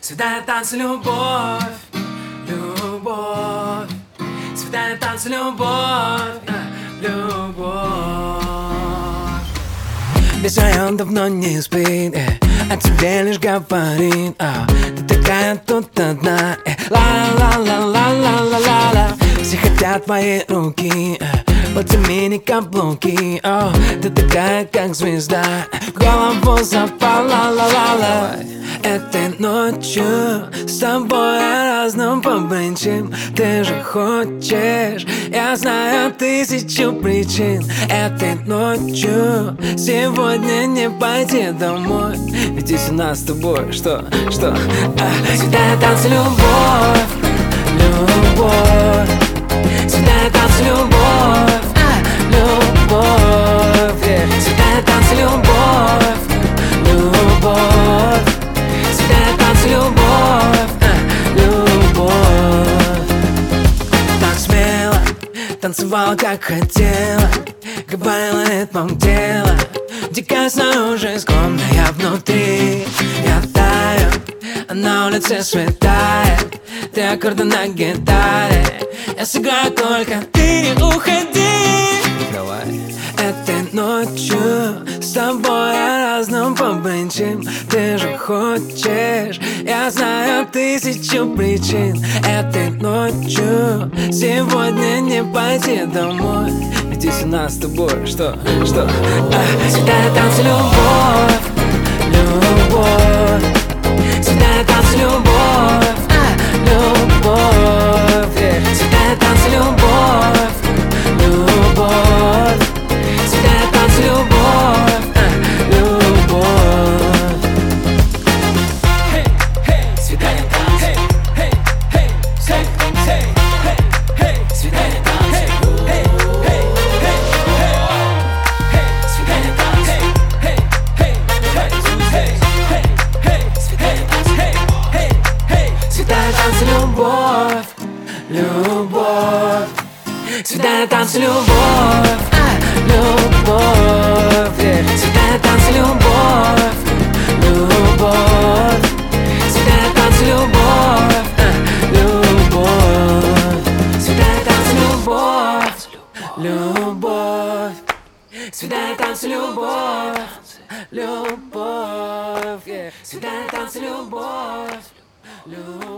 Святая танцы, любовь, любовь. Святая танцы, любовь, любовь. Весь район давно не спит, о тебе лишь говорит. Ты такая тут одна, ла-ла-ла-ла-ла-ла-ла-ла. Все хотят твои руки, подними мини-каблуки. Ты такая, как звезда, голову запала, ла-ла-ла. Этой ночью с тобой разным побренчим. Ты же хочешь, я знаю тысячу причин. Этой ночью сегодня не пойти домой. Ведь если у нас с тобой, что? Святая танцы, любовь, любовь. Святая танцы, любовь, любовь. Святая танцы, любовь, любовь. Святая танцы, любовь, любовь. Так смело танцевала, как хотела, говорила ритмом тела. Дикая снаружи, скромная внутри. Я таю, а на улице светает. Ты аккорды на гитаре, я сыграю, только ты не уходи. Давай. Этой ночью с тобой разным побренчим. Ты же хочешь, я знаю тысячу причин. Этой ночью сегодня не пойти домой. Ведь если у нас с тобой, что? Святая танцы, любовь, любовь. Святая танцы, любовь, любовь. Святая танцы, любовь, любовь. Святая танцы, любовь, любовь. Святая танцы, святая танцы. Святая танцы, любовь, любовь. Святая танцы, любовь, любовь. Святая танцы, любовь, любовь. Святая танцы, любовь, любовь. Святая танцы, любовь, любовь. Святая танцы, любовь, любовь. Святая танцы, любовь, любовь.